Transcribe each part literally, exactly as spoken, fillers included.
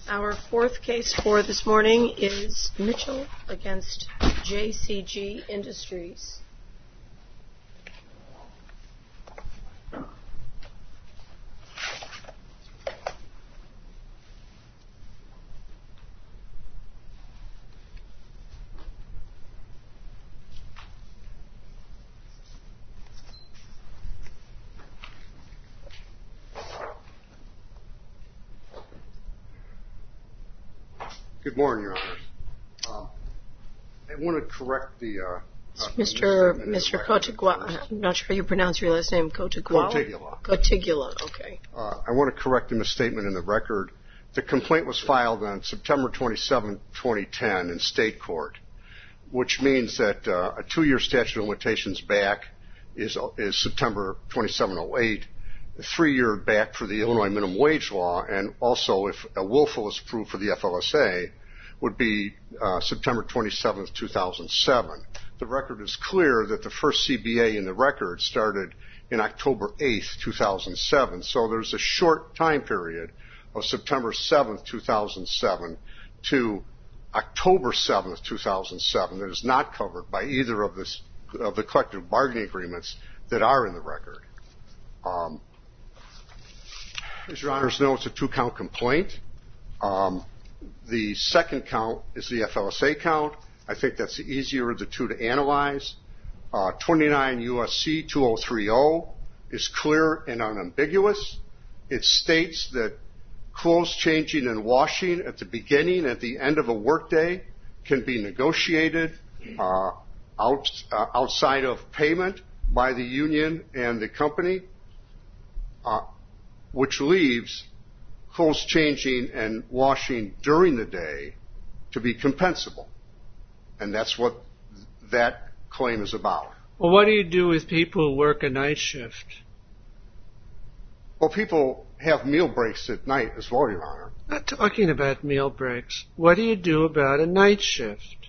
Our fourth case for this morning is Mitchell against J C G Industries. Good morning, Your Honor. Uh, I want to correct the... Uh, uh, Mister Mister Cotigua, I'm not sure how you pronounce your last name, Cotigua? Cotigula. Cotigula, okay. Uh, I want to correct a misstatement in the record. The complaint was filed on September twenty-seventh, twenty ten in state court, which means that uh, a two-year statute of limitations back is, is September twenty-seventh oh eight, a three-year back for the Illinois minimum wage law, and also if a willful is approved for the F L S A, would be uh, September twenty-seventh, two thousand seven. The record is clear that the first C B A in the record started in October eighth, two thousand seven. So there's a short time period of September seventh, two thousand seven to October seventh, two thousand seven that is not covered by either of, this, of the collective bargaining agreements that are in the record. Um, as Your Honors know, it's a two-count complaint. Um, The second count is the F L S A count. I think that's the easier of the two to analyze. Uh, twenty-nine U S C two thousand thirty is clear and unambiguous. It states that clothes changing and washing at the beginning and at the end of a workday can be negotiated uh, out, uh, outside of payment by the union and the company, uh, which leaves clothes changing and washing during the day to be compensable. And that's what that claim is about. Well, what do you do with people who work a night shift? Well, people have meal breaks at night as well, Your Honor. I'm not talking about meal breaks. What do you do about a night shift?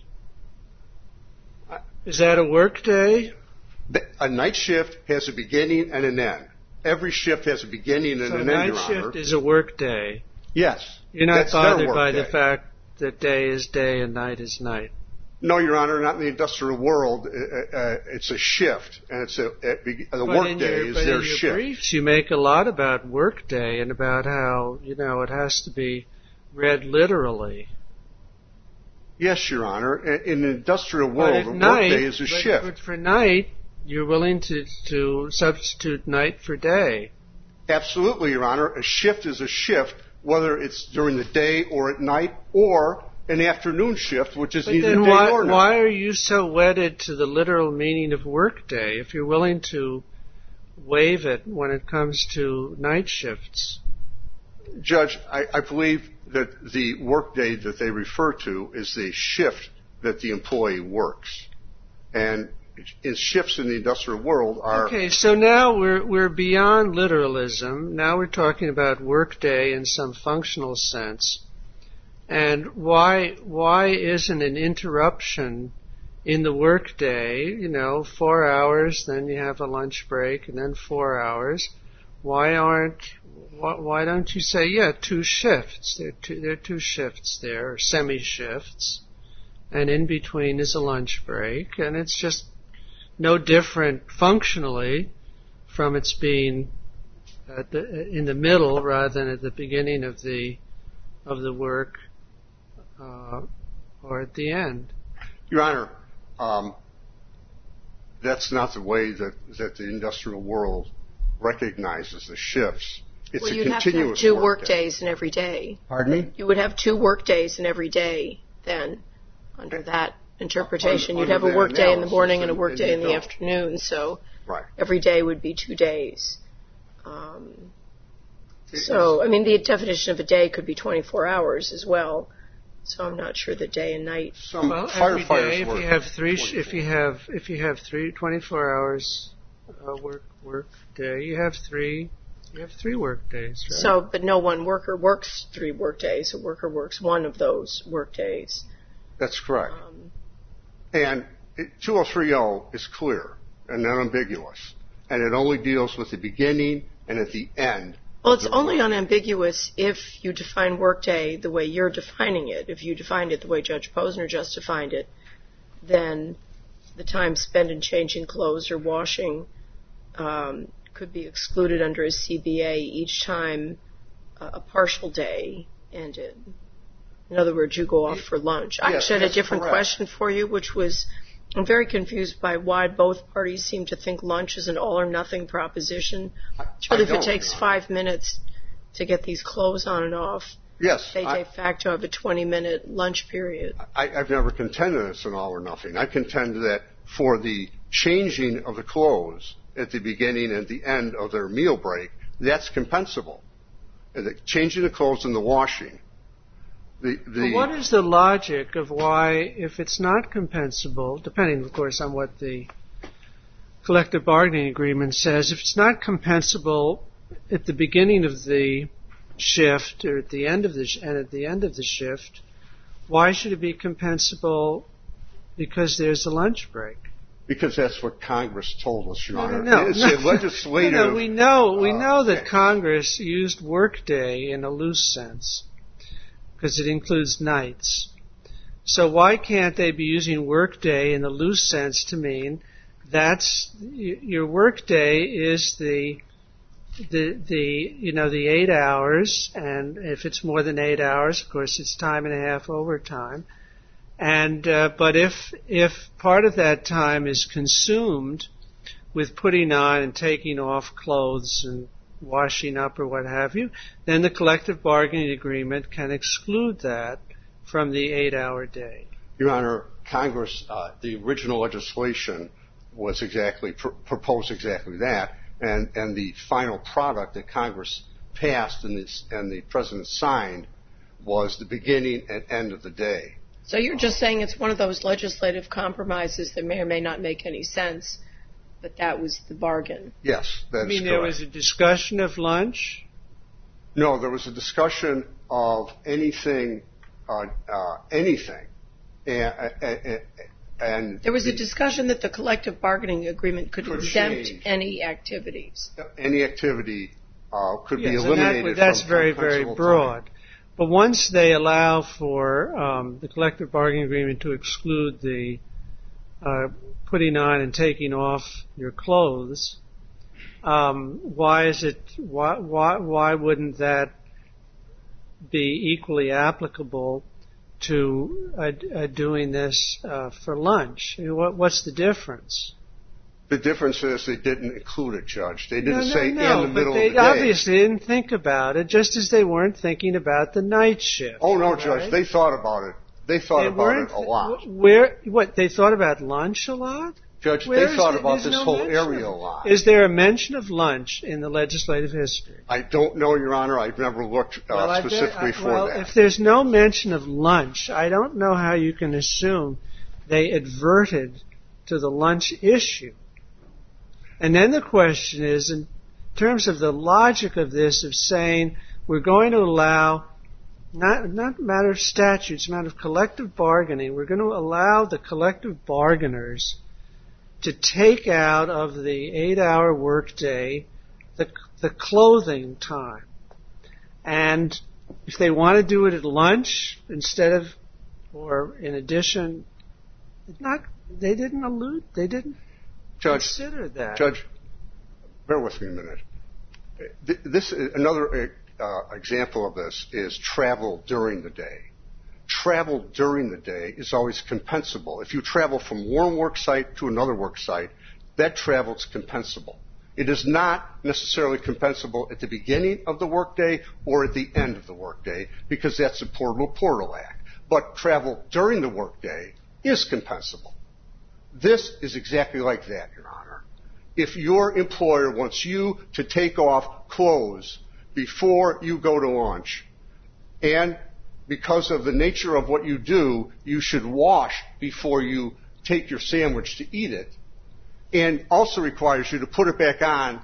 Is that a work day? A night shift has a beginning and an end. Every shift has a beginning and so an end, Your Honor. So night shift is a work day. Yes. You're not that's bothered by day. the fact that day is day and night is night. No, Your Honor, not in the industrial world. Uh, uh, it's a shift, and it's a, a the work day your, is but their in your shift. Briefs, you make a lot about work day and about how you know it has to be read literally. Yes, Your Honor. In the industrial world, a night, work day is a but, shift. But for night, you're willing to to substitute night for day. Absolutely, Your Honor. A shift is a shift, whether it's during the day or at night, or an afternoon shift, which is but neither then day why, nor night. Why are you so wedded to the literal meaning of workday if you're willing to waive it when it comes to night shifts? Judge, I, I believe that the workday that they refer to is the shift that the employee works. And in shifts in the industrial world are... Okay, so now we're we're beyond literalism. Now we're talking about workday in some functional sense. And why why isn't an interruption in the workday, you know, four hours, then you have a lunch break, and then four hours? Why aren't why, why don't you say, yeah, two shifts? There are two, there are two shifts there, or semi-shifts, and in between is a lunch break, and it's just no different functionally from its being at the, in the middle rather than at the beginning of the of the work uh, or at the end. Your Honor, um, that's not the way that, that the industrial world recognizes the shifts. It's well, a you'd continuous have to have two work, work day. days in every day. Pardon me? You would have two work days in every day then, under that interpretation. Under, You'd have under a work day in the morning and and a work day in the don't. afternoon, so right. every day would be two days. Um, so, I mean, the definition of a day could be twenty-four hours as well. So I'm not sure that day and night. Some well, every firefighters day, if work you have three, sh- if you have if you have three twenty-four hours uh, work work day, you have three you have three work days, right? So, but no one worker works three work days. A worker works one of those work days. That's correct. Um, and two oh three oh is clear and unambiguous, and it only deals with the beginning and at the end Well, it's only unambiguous if you define workday the way you're defining it. If you defined it the way Judge Posner just defined it, then the time spent in changing clothes or washing um, could be excluded under a C B A each time uh, a partial day ended. In other words, you go off for lunch. I Yes, actually had a that's different correct. question for you, which was, I'm very confused by why both parties seem to think lunch is an all-or-nothing proposition. Surely I if it don't, takes Your five minutes to get these clothes on and off, Yes, they I, de facto have a twenty-minute lunch period. I, I've never contended it's an all or nothing. I contend that for the changing of the clothes at the beginning and the end of their meal break, that's compensable. And the changing the clothes and the washing. The, the, But what is the logic of why, if it's not compensable, depending, of course, on what the collective bargaining agreement says, if it's not compensable at the beginning of the shift or at the end of the sh- and at the end of the shift, why should it be compensable because there's a lunch break? Because that's what Congress told us, Your Honor. No, no, It's no. a legislative. No, no, we know we uh, know that thing. Congress used workday in a loose sense because it includes nights. So why can't they be using workday in a loose sense to mean that's y- your workday is the the the you know the eight hours, and if it's more than eight hours, of course, it's time and a half overtime. And uh, but if if part of that time is consumed with putting on and taking off clothes and washing up or what have you, then the collective bargaining agreement can exclude that from the eight-hour day. Your Honor, Congress, uh, the original legislation was exactly pr- proposed exactly that, and and the final product that Congress passed and, this, and the President signed was the beginning and end of the day. So you're just saying it's one of those legislative compromises that may or may not make any sense, but that was the bargain. Yes, that I is mean, correct. there was a discussion of lunch. No, there was a discussion of anything, uh, uh, anything, and, and, and There was the, a discussion that the collective bargaining agreement could, Could exempt change. any activities. any activity uh, could be Yes, and eliminated. that, that's from very, very compensable broad. time. But once they allow for um, the collective bargaining agreement to exclude the uh, putting on and taking off your clothes, um, why is it? Why, why why wouldn't that be equally applicable to uh, uh, doing this uh, for lunch? I mean, what, what's the difference? The difference is they didn't include it, Judge. They didn't no, no, say no, in the but middle they of the day. obviously didn't think about it, just as they weren't thinking about the night shift. Oh no, right? Judge, they thought about it. They thought They about weren't- it a lot. Where? What? They thought about lunch a lot? Judge, Where they is thought the- about there's this no whole mention area of- a lot. Is there a mention of lunch in the legislative history? I don't know, Your Honor. I've never looked uh, Well, I bet- specifically I- for well, that. if there's no mention of lunch, I don't know how you can assume they adverted to the lunch issue. And then the question is, in terms of the logic of this, of saying we're going to allow, not, not a matter of statutes, a matter of collective bargaining, we're going to allow the collective bargainers to take out of the eight-hour workday the, the clothing time. And if they want to do it at lunch instead of, or in addition, not, they didn't allude, they didn't Judge, consider that. Judge, bear with me a minute. Th- This another uh, example of this is travel during the day. Travel during the day is always compensable. If you travel from one work site to another work site, that travel is compensable. It is not necessarily compensable at the beginning of the workday or at the end of the workday because that's a Portable Portal Act. But travel during the workday is compensable. This is exactly like that, Your Honor. If your employer wants you to take off clothes before you go to lunch, and because of the nature of what you do, you should wash before you take your sandwich to eat it, and also requires you to put it back on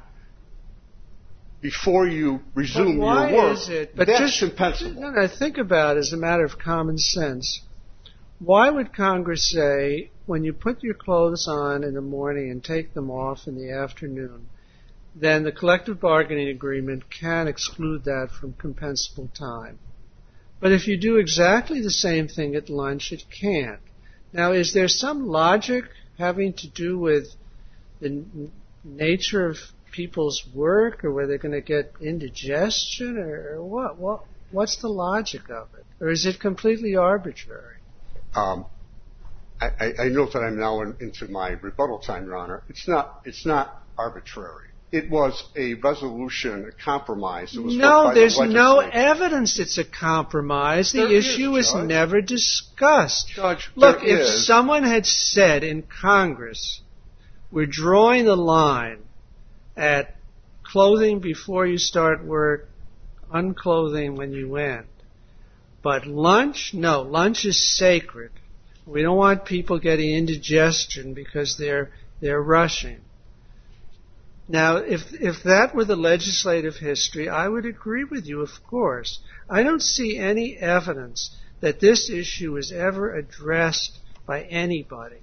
before you resume But why your work, is it? But that's just compensable. No, no, think about it as a matter of common sense. Why would Congress say when you put your clothes on in the morning and take them off in the afternoon, then the collective bargaining agreement can exclude that from compensable time. But if you do exactly the same thing at lunch, it can't. Now, is there some logic having to do with the n- nature of people's work, or whether they're going to get indigestion, or, or what? What? What's the logic of it? Or is it completely arbitrary? Um, I, I, I note that I'm now in, into my rebuttal time, Your Honor. It's not. It's not arbitrary. It was a resolution, a compromise. It was no, there's the no evidence it's a compromise. The there issue is, was never discussed. Judge, Look, there if is. someone had said in Congress, we're drawing the line at clothing before you start work, unclothing when you end. But lunch, no, lunch is sacred. We don't want people getting indigestion because they're they're rushing. Now, if if that were the legislative history, I would agree with you, of course. I don't see any evidence that this issue was ever addressed by anybody.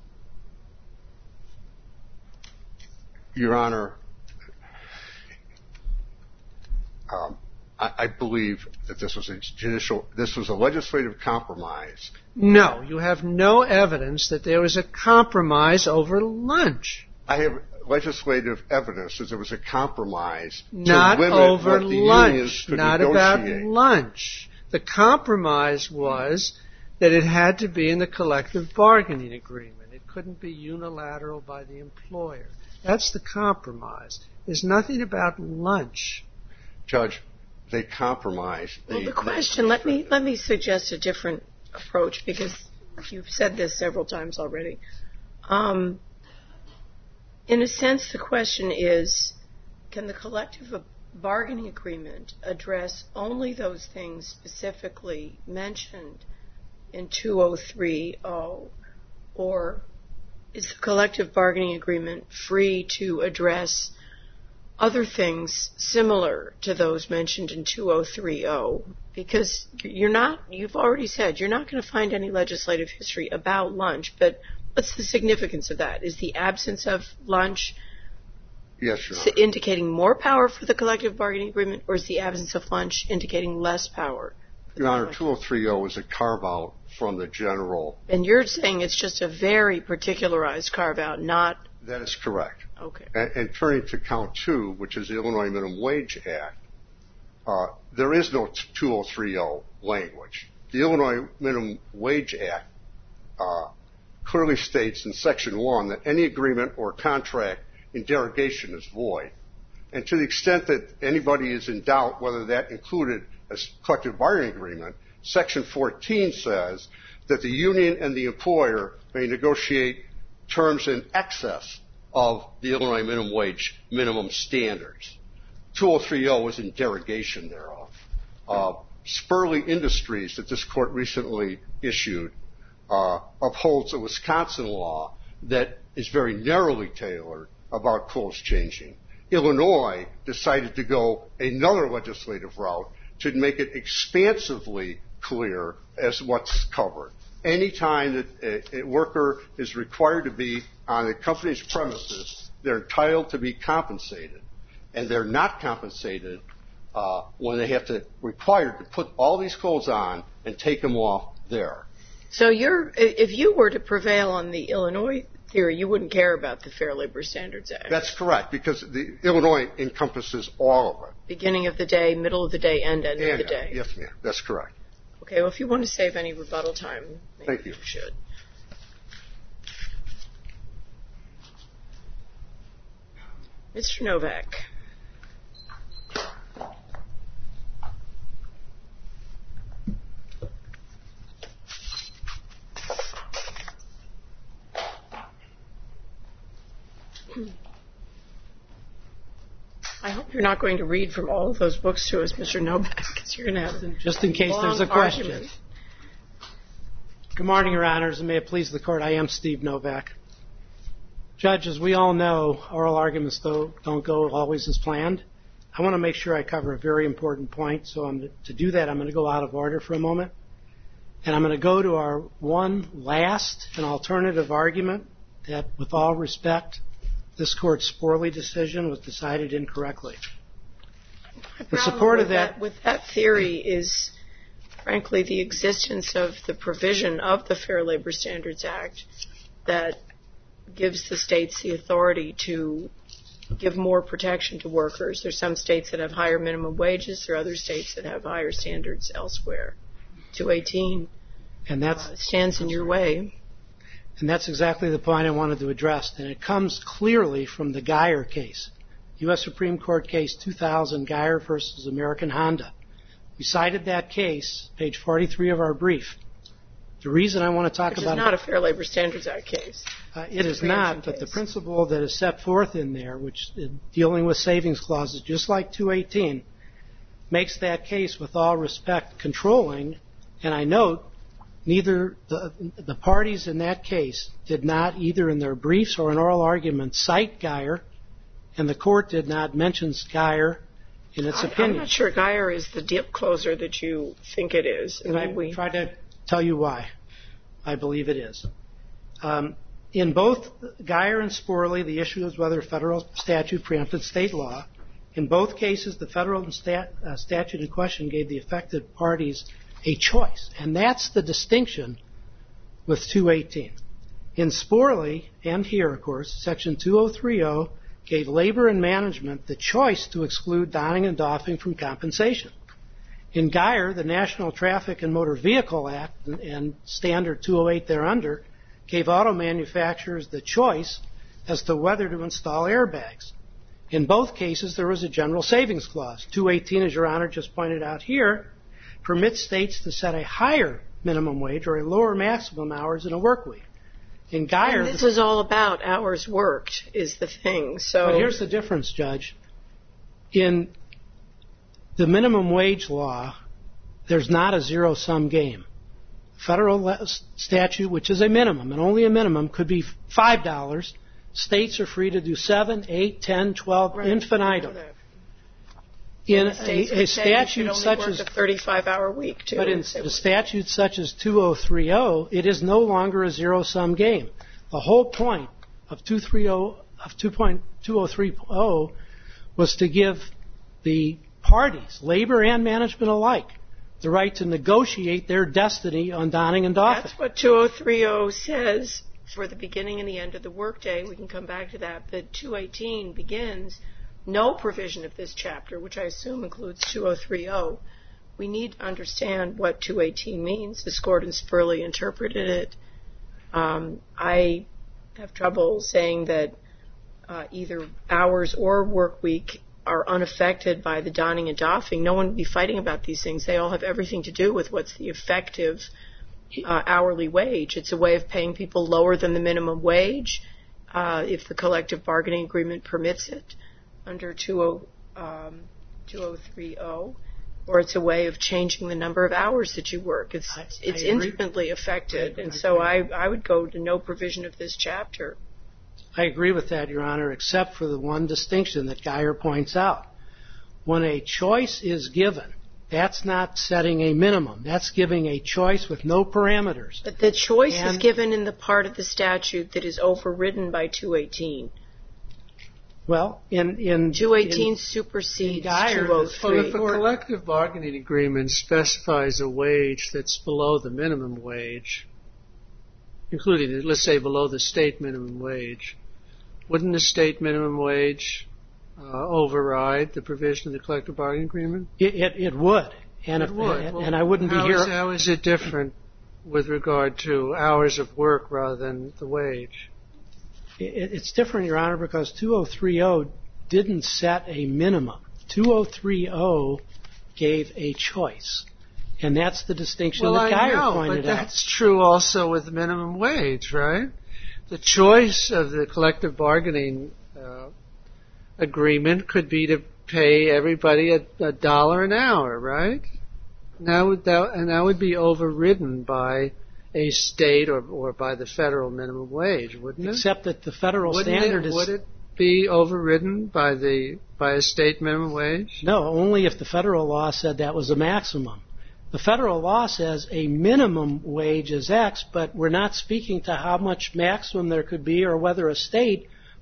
Your Honor, um, I, I believe that this was a judicial, this was a legislative compromise. No, you have no evidence that there was a compromise over lunch. I have legislative evidence that there was a compromise not to limit over what the lunch, unions could not negotiate. about lunch. The compromise was that it had to be in the collective bargaining agreement. It couldn't be unilateral by the employer. That's the compromise. There's nothing about lunch. Judge, they compromised. Well, the question, let me let me suggest a different approach, because you've said this several times already. Um, in a sense, the question is, can the collective bargaining agreement address only those things specifically mentioned in two oh three oh, or is the collective bargaining agreement free to address other things similar to those mentioned in two oh three oh? Because you're not, you've already said, you're not going to find any legislative history about lunch, but what's the significance of that? Is the absence of lunch yes, Your Honor. indicating more power for the collective bargaining agreement, or is the absence of lunch indicating less power? Your Honor, two oh three oh is a carve-out from the general. And you're saying it's just a very particularized carve-out, not... That is correct. Okay. And, and turning to count two, which is the Illinois Minimum Wage Act, uh, there is no two oh three oh language. The Illinois Minimum Wage Act uh, clearly states in Section one that any agreement or contract in derogation is void. And to the extent that anybody is in doubt whether that included a collective bargaining agreement, Section fourteen says that the union and the employer may negotiate terms in excess of the Illinois minimum wage minimum standards. two oh three oh is in derogation thereof. Uh, Spurley Industries, that this court recently issued, uh, upholds a Wisconsin law that is very narrowly tailored about clothes changing. Illinois decided to go another legislative route to make it expansively clear as what's covered. Any time that a, a worker is required to be on the company's premises, they're entitled to be compensated. And they're not compensated uh, when they have to, required to put all these clothes on and take them off there. So you're, if you were to prevail on the Illinois theory, you wouldn't care about the Fair Labor Standards Act? That's correct, because the Illinois encompasses all of it. Beginning of the day, middle of the day, and end and, of the day. Yes, ma'am. That's correct. Okay, well, if you want to save any rebuttal time, maybe Thank you. you should. Mister Novak. I hope you're not going to read from all of those books to us, Mister Novak, because you're going to have just in case there's a question. Argument. Good morning, Your Honors, and may it please the Court, I am Steve Novak. Judge, as we all know, oral arguments though don't go always as planned. I want to make sure I cover a very important point, so I'm, to do that I'm going to go out of order for a moment. And I'm going to go to our one last and alternative argument that, with all respect, this court's Sporley decision was decided incorrectly. The support of that, that with that theory is, frankly, the existence of the provision of the Fair Labor Standards Act that gives the states the authority to give more protection to workers. There's some states that have higher minimum wages. There are other states that have higher standards elsewhere. two eighteen and that's, uh, stands in your way. And that's exactly the point I wanted to address. And it comes clearly from the Geyer case, U S Supreme Court case two thousand, Geyer versus American Honda. We cited that case, page forty-three of our brief. The reason I want to talk Which about is not it, a Fair Labor Standards Act case. Uh, it is not, but the principle that is set forth in there, which uh, dealing with savings clauses, just like two eighteen, makes that case, with all respect, controlling. And I note, neither the, the parties in that case did not, either in their briefs or in oral arguments, cite Geyer, and the court did not mention Geyer in its I, opinion. I'm not sure Geyer is the dip closer that you think it is. And I we try to tell you why I believe it is. Um, in both Geyer and Sporley, the issue is whether federal statute preempted state law. In both cases, the federal stat, uh, statute in question gave the affected parties a choice, and that's the distinction with two eighteen. In Sporley, and here, of course, Section two oh three oh gave labor and management the choice to exclude donning and doffing from compensation. In Geyer, the National Traffic and Motor Vehicle Act and, and Standard two oh eight thereunder gave auto manufacturers the choice as to whether to install airbags. In both cases, there was a general savings clause. two eighteen, as Your Honor just pointed out here, permits states to set a higher minimum wage or a lower maximum hours in a work week. In Geyer, and this is all about hours worked, is the thing. So, but here's the difference, Judge. In the minimum wage law, there's not a zero-sum game. Federal statute, which is a minimum, and only a minimum, could be five dollars. States are free to do seven, eight, ten, twelve, right. infinitum. In a, a statute such as a thirty-five hour week, too. But in a statute such as two oh three oh, it is no longer a zero-sum game. The whole point of two oh three oh was to give the parties, labor and management alike, the right to negotiate their destiny on donning and doffing. That's what two oh three oh says for the beginning and the end of the workday. We can come back to that. But two eighteen begins no provision of this chapter, which I assume includes two oh three oh. We need to understand what two eighteen means. This court and Sporley interpreted it. Um, I have trouble saying that uh, either hours or work week are unaffected by the donning and doffing. No one would be fighting about these things. They all have everything to do with what's the effective uh, hourly wage. It's a way of paying people lower than the minimum wage uh, if the collective bargaining agreement permits it under two oh three oh, or it's a way of changing the number of hours that you work. It's I, it's I intimately affected, and so I, I would go to no provision of this chapter. I agree with that, Your Honor, except for the one distinction that Geyer points out. When a choice is given, that's not setting a minimum. That's giving a choice with no parameters. But the choice and is given in the part of the statute that is overridden by two eighteen. Well, in, in two eighteen in, supersedes in Geyer, two oh three. Well, if a collective bargaining agreement specifies a wage that's below the minimum wage, including, let's say, below the state minimum wage, wouldn't the state minimum wage uh, override the provision of the collective bargaining agreement? It, it, it would. And, it if, would. And, well, and I wouldn't how be here. Is, how is it different with regard to hours of work rather than the wage? It's different, Your Honor, because two oh three oh didn't set a minimum. two oh three oh gave a choice. And that's the distinction well, that Geyer I know, pointed but out. That's true also with minimum wage, right? The choice of the collective bargaining uh, agreement could be to pay everybody a, a dollar an hour, right? Now would that, and that would be overridden by a state or, or by the federal minimum wage, wouldn't it? Except that the federal wouldn't standard it, is... Would it be overridden by the by a state minimum wage? No, only if the federal law said that was a maximum. The federal law says a minimum wage is X, but we're not speaking to how much maximum there could be or whether a state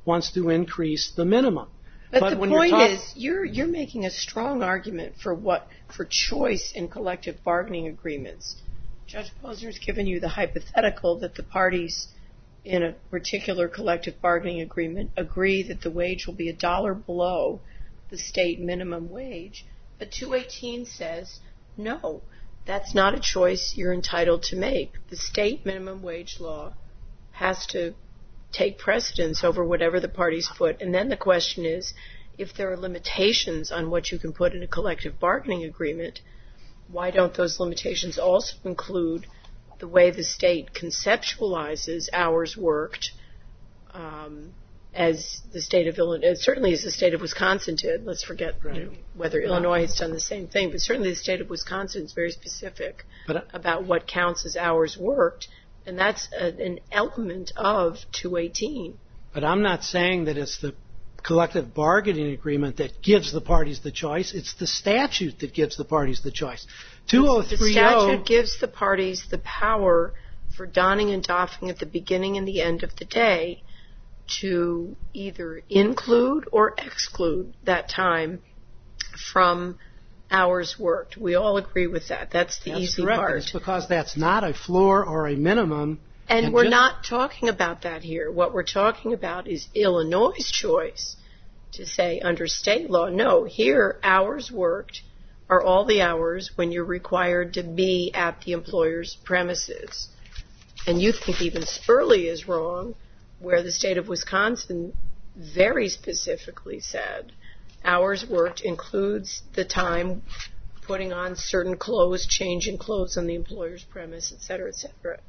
wants to increase the minimum. But, but the when point you're talk- is, you're you're making a strong argument for what for choice in collective bargaining agreements. Judge Posner's given you the hypothetical that the parties in a particular collective bargaining agreement agree that the wage will be a dollar below the state minimum wage. But two eighteen says, no, that's not a choice you're entitled to make. The state minimum wage law has to take precedence over whatever the parties put. And then the question is, if there are limitations on what you can put in a collective bargaining agreement, why don't those limitations also include the way the state conceptualizes hours worked, um, as the state of Illinois, certainly as the state of Wisconsin did. Let's forget right. you know, whether Illinois has done the same thing, but certainly the state of Wisconsin is very specific but, about what counts as hours worked, and that's a, an element of two eighteen. But I'm not saying that it's the collective bargaining agreement that gives the parties the choice. It's the statute that gives the parties the choice. two oh three oh The statute gives the parties the power for donning and doffing at the beginning and the end of the day to either include or exclude that time from hours worked. We all agree with that. That's the that's easy correct. part. It's because that's not a floor or a minimum. And, and we're just, not talking about that here. What we're talking about is Illinois' choice to say under state law, no, here hours worked are all the hours when you're required to be at the employer's premises. And you think even Spurley is wrong, where the state of Wisconsin very specifically said hours worked includes the time putting on certain clothes, changing clothes on the employer's premise, et cetera, et cetera.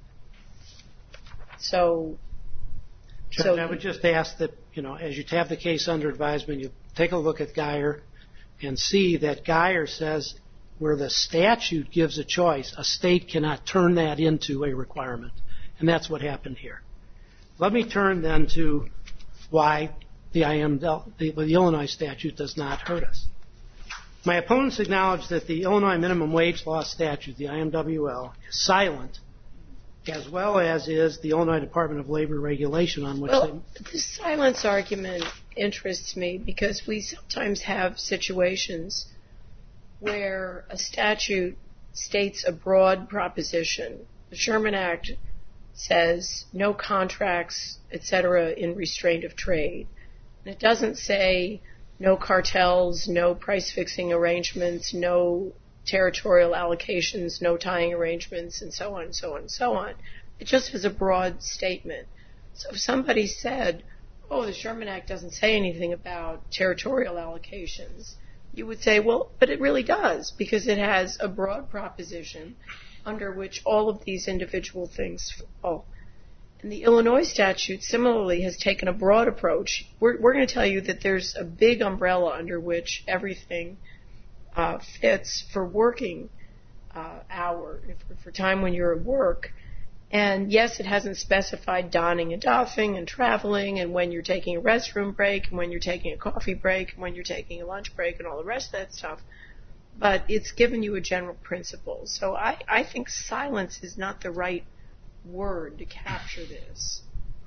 So, Judge, so I would just ask that, you know, as you have the case under advisement, you take a look at Geyer and see that Geyer says where the statute gives a choice, a state cannot turn that into a requirement. And that's what happened here. Let me turn then to why the, I M, the, the Illinois statute does not hurt us. My opponents acknowledge that the Illinois minimum wage law statute, the I M W L, is silent, as well as is the Illinois Department of Labor regulation on which well, they... the silence argument interests me because we sometimes have situations where a statute states a broad proposition. The Sherman Act says no contracts, et cetera, in restraint of trade. And it doesn't say no cartels, no price-fixing arrangements, no territorial allocations, no tying arrangements, and so on and so on and so on. It just is a broad statement. So if somebody said, oh, the Sherman Act doesn't say anything about territorial allocations, you would say, well, but it really does, because it has a broad proposition under which all of these individual things fall. And the Illinois statute similarly has taken a broad approach. We're, we're going to tell you that there's a big umbrella under which everything uh, fits for working uh, hour, for, for time when you're at work. And yes, it hasn't specified donning and doffing and traveling and when you're taking a restroom break and when you're taking a coffee break and when you're taking a lunch break and all the rest of that stuff. But it's given you a general principle. So I, I think silence is not the right word to capture this.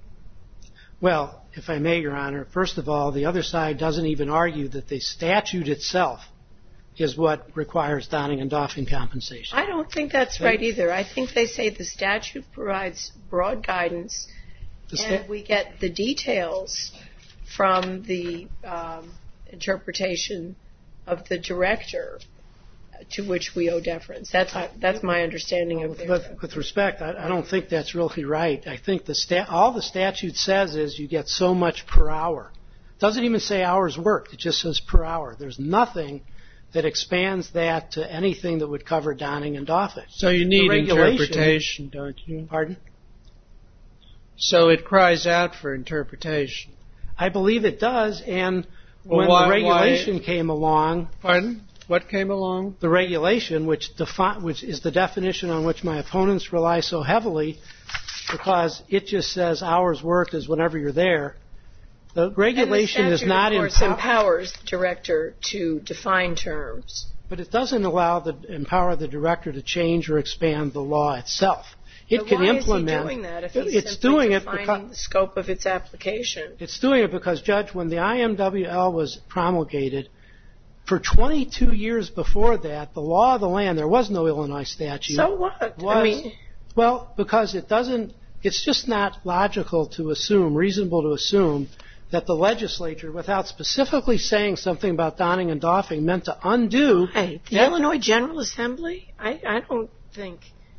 Well, if I may, Your Honor, first of all, the other side doesn't even argue that the statute itself is what requires donning and doffing compensation. I don't think that's they, right either. I think they say the statute provides broad guidance, sta- and we get the details from the um, interpretation of the director, to which we owe deference. That's that's my understanding of it. But with respect, I, I don't think that's really right. I think the sta- all the statute says is you get so much per hour. It doesn't even say hours worked. It just says per hour. There's nothing that expands that to anything that would cover donning and doffing. So you need interpretation, don't you? Pardon? So it cries out for interpretation. I believe it does, and well, when why, the regulation why, came along... Pardon? What came along? The regulation, which, defi- which is the definition on which my opponents rely so heavily, because it just says hours worked is whenever you're there. The regulation and the is not of course, empower- empowers the director to define terms. But it doesn't allow the empower the director to change or expand the law itself. it but can why implement. Is he doing that if he's it's simply doing it defining because the scope of its application? It's doing it because, Judge, when the I M W L was promulgated, for twenty-two years before that, the law of the land, there was no Illinois statute. So what? Was, I mean, well, because it doesn't. It's just not logical to assume, reasonable to assume, that the legislature, without specifically saying something about donning and doffing, meant to undo. Hey, the that, Illinois General Assembly? I, I don't think.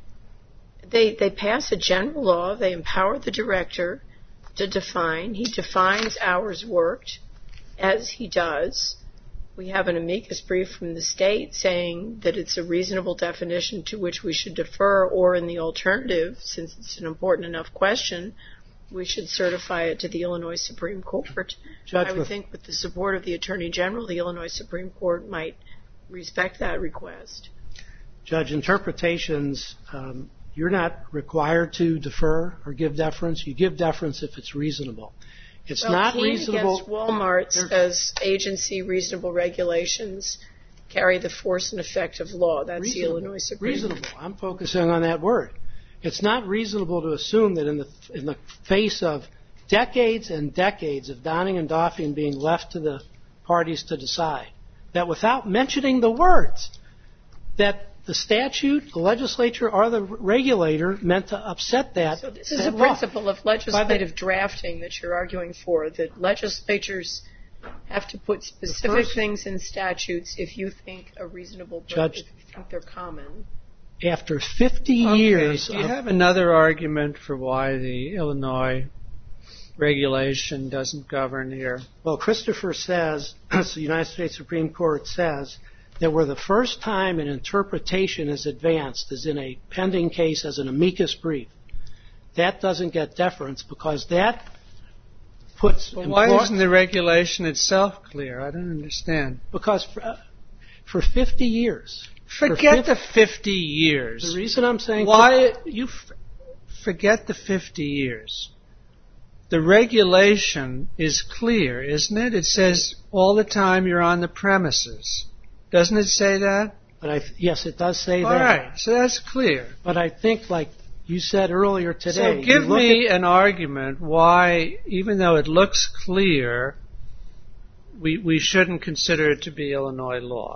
They, they pass a general law. They empower the director to define. He defines hours worked as he does. We have an amicus brief from the state saying that it's a reasonable definition to which we should defer, or in the alternative, since it's an important enough question, we should certify it to the Illinois Supreme Court. Judge, I would think with the support of the Attorney General, the Illinois Supreme Court might respect that request. Judge, interpretations, um, you're not required to defer or give deference. You give deference if it's reasonable. It's well, not Keene reasonable. Against Walmart says agency reasonable regulations carry the force and effect of law. That's reasonable. the Illinois Supreme Court. Reasonable. I'm focusing on that word. It's not reasonable to assume that in the in the face of decades and decades of donning and doffing being left to the parties to decide, that without mentioning the words, that the statute, the legislature, or the regulator meant to upset that. So this is that a law. principle of legislative drafting that you're arguing for, that legislatures have to put specific First, things in statutes if you think a reasonable, Judge, if you think they're common. After fifty okay, years, do you of, have another argument for why the Illinois regulation doesn't govern here? well, Christopher says, the United States Supreme Court says, that where the first time an interpretation is advanced is in a pending case as an amicus brief, that doesn't get deference because that puts. Well, why isn't the regulation itself clear? I don't understand. Because for, uh, for fifty years. Forget for the fifty years. The reason I'm saying why you f- forget the fifty years. The regulation is clear, isn't it? It says all the time you're on the premises. Doesn't it say that? But I, yes, it does say all that. All right, so that's clear. But I think, like you said earlier today, so give me at, an argument why, even though it looks clear, we we shouldn't consider it to be Illinois law.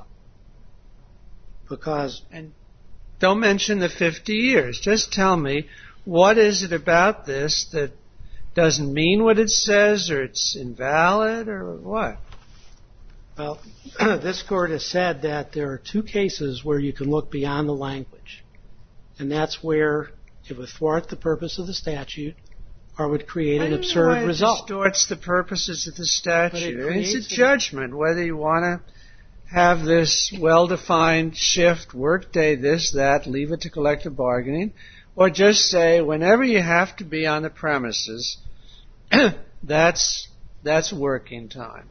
Because and don't mention the fifty years. Just tell me, what is it about this that doesn't mean what it says, or it's invalid, or what? Well, this court has said that there are two cases where you can look beyond the language. And that's where it would thwart the purpose of the statute or would create an absurd I don't know why result. It distorts the purposes of the statute. But it It's a creates judgment whether you want to have this well-defined shift, workday, this, that, leave it to collective bargaining, or just say whenever you have to be on the premises, that's that's working time.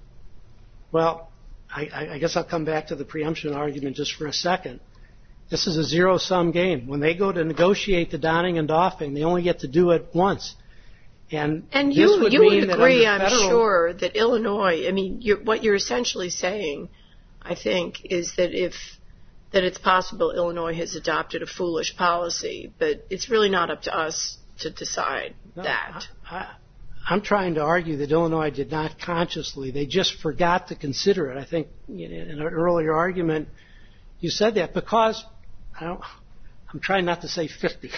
Well, I, I guess I'll come back to the preemption argument just for a second. This is a zero-sum game. When they go to negotiate the donning and doffing, they only get to do it once. And, and this you would you mean would that agree, under I'm federal, sure, that Illinois, I mean, you're, what you're essentially saying, I think, is that if that it's possible Illinois has adopted a foolish policy, but it's really not up to us to decide no, that. I, I, I'm trying to argue that Illinois did not consciously. They just forgot to consider it. I think in an earlier argument you said that because I don't, I'm trying not to say fifty.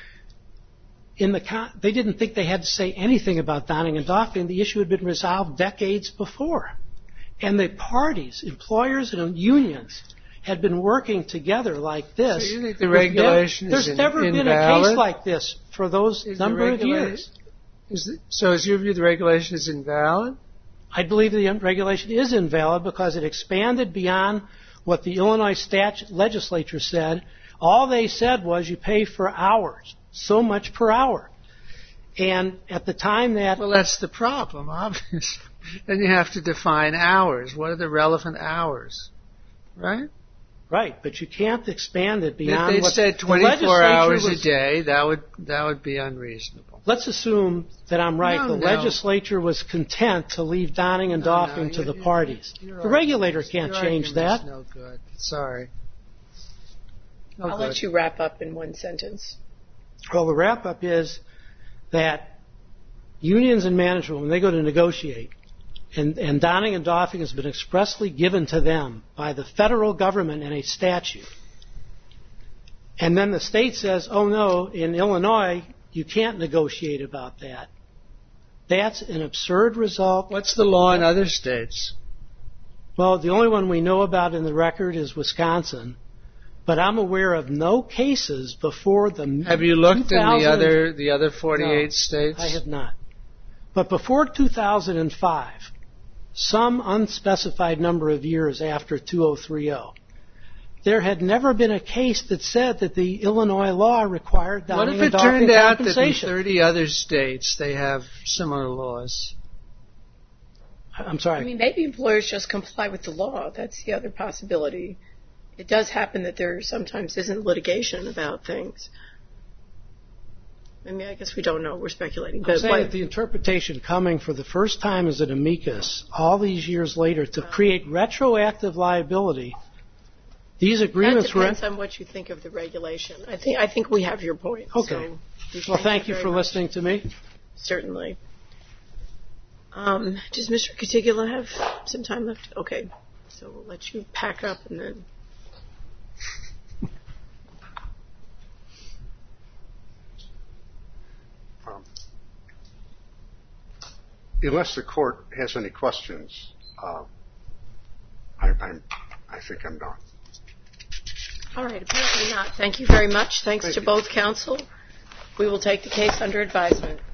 In the con- they didn't think they had to say anything about donning and doffing. The issue had been resolved decades before. And the parties, employers and unions, had been working together like this. So you think the regulation There's is never in, been invalid? a case like this for those Is number of regula- years. Is it, so is your view the regulation is invalid? I believe the regulation is invalid because it expanded beyond what the Illinois statute legislature said. All they said was you pay for hours, so much per hour. And at the time that... Well, that's the problem, obviously. Then you have to define hours. What are the relevant hours? Right? Right, but you can't expand it beyond if they what said the twenty-four hours was, a day, that would that would be unreasonable. Let's assume that I'm right. No, the no. legislature was content to leave donning and No, doffing no, to the you- parties. your The regulator argument's- can't your change argument's that. No good. Sorry. No I'll good. let you wrap up in one sentence. Well, the wrap-up is that unions and management, when they go to negotiate, and, and Donning and Doffing has been expressly given to them by the federal government in a statute, and then the state says, oh no, in Illinois, you can't negotiate about that. That's an absurd result. What's the law in other states? Well, the only one we know about in the record is Wisconsin, but I'm aware of no cases before the. Have you looked in the other the other forty-eight no, states? I have not. But before two thousand five, some unspecified number of years after two thousand thirty, there had never been a case that said that the Illinois law required Donning and Doffing compensation. What if it turned out that in thirty other states they have similar laws? I'm sorry. I mean, maybe employers just comply with the law. That's the other possibility. It does happen that there sometimes isn't litigation about things. I mean, I guess we don't know. We're speculating. I'm but saying that the interpretation coming for the first time as an amicus, all these years later, to create retroactive liability, these agreements were. That depends on what you think of the regulation. I think I think we have your point. Okay. So well, thank you for much. listening to me. Certainly. Um, does Mister Catigula have some time left? Okay. So we'll let you pack up and then. Um, unless the court has any questions, uh, I, I'm, I think I'm done. All right. Apparently not. Thank you very much. Thanks Thank to you. both counsel. We will take the case under advisement.